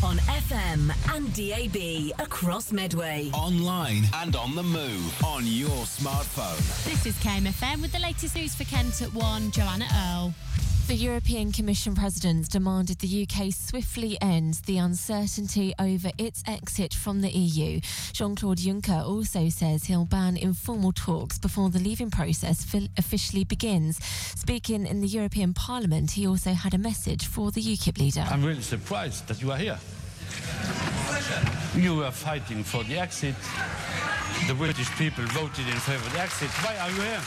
On FM and DAB across Medway. Online and on the move on your smartphone. This is KMFM with the latest news for Kent at 1, Joanna Earle. The European Commission President demanded the UK swiftly end the uncertainty over its exit from the EU. Jean-Claude Juncker also says he'll ban informal talks before the leaving process officially begins. Speaking in the European Parliament, he also had a message for the UKIP leader. I'm really surprised that you are here. You were fighting for the exit. The British people voted in favour of the exit. Why are you here?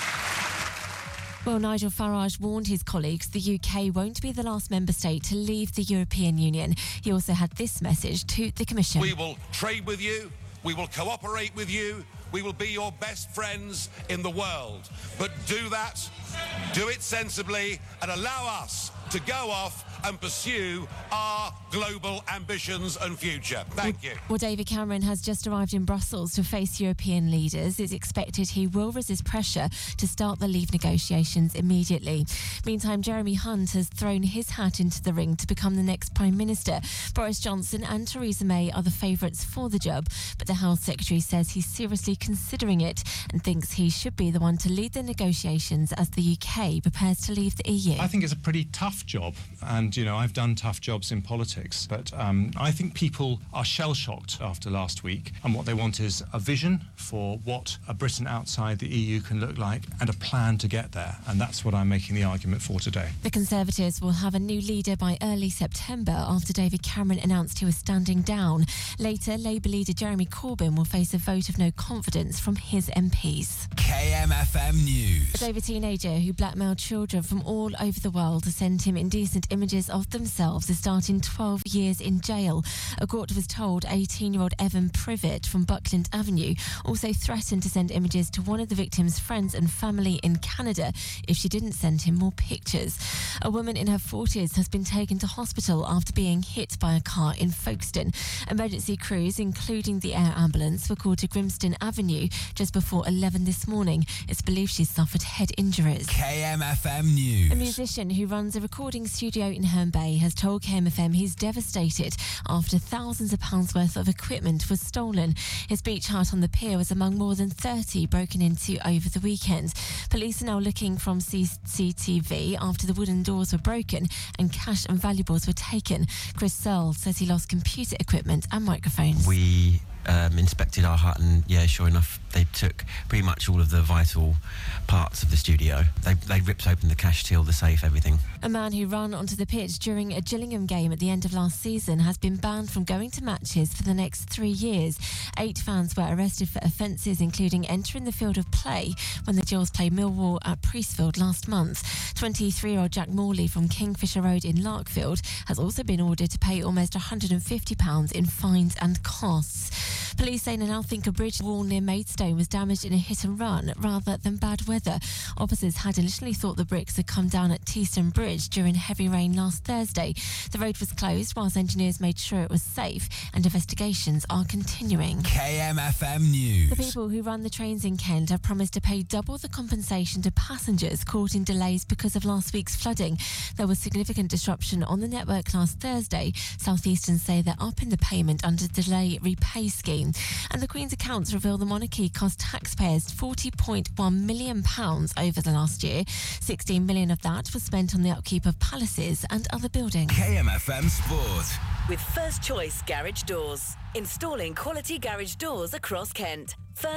Well, Nigel Farage warned his colleagues the UK won't be the last member state to leave the European Union. He also had this message to the Commission. We will trade with you, we will cooperate with you, we will be your best friends in the world. But do that, do it sensibly, and allow us to go off and pursue our global ambitions and future. Thank you. Well, David Cameron has just arrived in Brussels to face European leaders. It's expected he will resist pressure to start the leave negotiations immediately. Meantime, Jeremy Hunt has thrown his hat into the ring to become the next Prime Minister. Boris Johnson and Theresa May are the favourites for the job, but the Health Secretary says he's seriously considering it and thinks he should be the one to lead the negotiations as the UK prepares to leave the EU. I think it's a pretty tough job, and I've done tough jobs in politics, but I think people are shell-shocked after last week, and what they want is a vision for what a Britain outside the EU can look like and a plan to get there, and that's what I'm making the argument for today. The Conservatives will have a new leader by early September after David Cameron announced he was standing down. Later, Labour leader Jeremy Corbyn will face a vote of no confidence from his MPs. KMFM News. A Dover teenager who blackmailed children from all over the world to send him indecent images of themselves is starting 12 years in jail. A court was told 18-year-old Evan Privet from Buckland Avenue also threatened to send images to one of the victim's friends and family in Canada if she didn't send him more pictures. A woman in her 40s has been taken to hospital after being hit by a car in Folkestone. Emergency crews, including the air ambulance, were called to Grimston Avenue just before 11 this morning. It's believed she suffered head injuries. KMFM News. A musician who runs a recording studio in Herne Bay has told KMFM he's devastated after thousands of pounds worth of equipment was stolen. His beach hut on the pier was among more than 30 broken into over the weekend. Police are now looking from CCTV after the wooden doors were broken and cash and valuables were taken. Chris Searle says he lost computer equipment and microphones. We inspected our hut and, sure enough, they took pretty much all of the vital parts of the studio. They ripped open the cash till, the safe, everything. A man who ran onto the pitch during a Gillingham game at the end of last season has been banned from going to matches for the next 3 years. 8 fans were arrested for offences including entering the field of play when the Gills played Millwall at Priestfield last month. 23-year-old Jack Morley from Kingfisher Road in Larkfield has also been ordered to pay almost £150 in fines and costs. Police say they now think a bridge wall near Maidstone was damaged in a hit and run rather than bad weather. Officers had initially thought the bricks had come down at Teeston Bridge during heavy rain last Thursday. The road was closed whilst engineers made sure it was safe, and investigations are continuing. KMFM News. The people who run the trains in Kent have promised to pay double the compensation to passengers caught in delays because of last week's flooding. There was significant disruption on the network last Thursday. South Eastern say they're upping the payment under the Delay Repay scheme. And the Queen's accounts reveal the monarchy cost taxpayers £40.1 million over the last year. 16 million of that was spent on the upkeep of palaces and other buildings. KMFM Sport. With First Choice Garage Doors. Installing quality garage doors across Kent.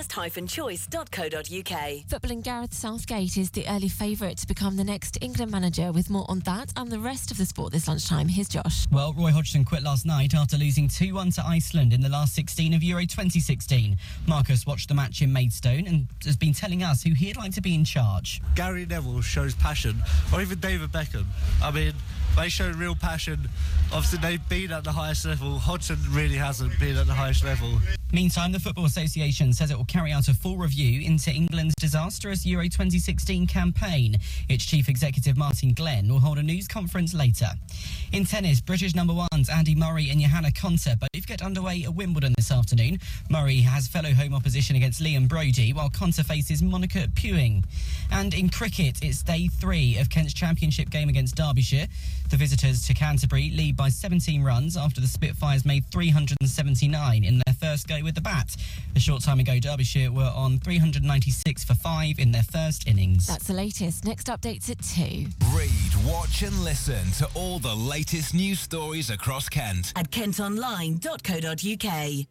first-choice.co.uk. Footballing Gareth Southgate is the early favourite to become the next England manager. With more on that and the rest of the sport this lunchtime, here's Josh. Well, Roy Hodgson quit last night after losing 2-1 to Iceland in the last 16 of Euro 2016. Marcus watched the match in Maidstone and has been telling us who he'd like to be in charge. Gary Neville shows passion, or even David Beckham. I mean, they show real passion. Obviously, they've been at the highest level. Hodgson really hasn't been at the highest level. Meantime, the Football Association says it will carry out a full review into England's disastrous Euro 2016 campaign. Its chief executive, Martin Glenn, will hold a news conference later. In tennis, British number ones Andy Murray and Johanna Konta both get underway at Wimbledon this afternoon. Murray has fellow home opposition against Liam Brody, while Konta faces Monica Puig. And in cricket, it's day 3 of Kent's championship game against Derbyshire. The visitors to Canterbury lead by 17 runs after the Spitfires made 379 in their first go with the bat. A short time ago, Derbyshire were on 396 for 5 in their first innings. That's the latest. Next update's at 2. Read, watch and listen to all the latest news stories across Kent at kentonline.co.uk.